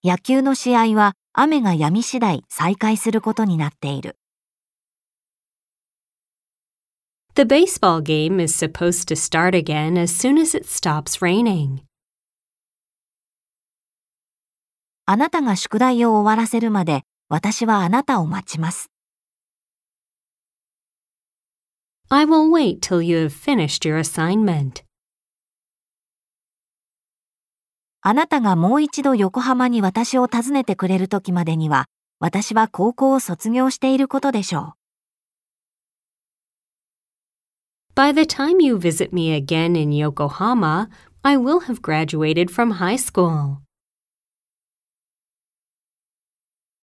野球の試合は雨が止み次第再開することになっている。 The baseball game is supposed to start again as soon as it stops raining. あなたが宿題を終わらせるまで、私はあなたを待ちます。 I will wait till you have finished your assignment. あなたがもう一度横浜に私を訪ねてくれる時までには、私は高校を卒業していることでしょう。 By the time you visit me again in Yokohama, I will have graduated from high school.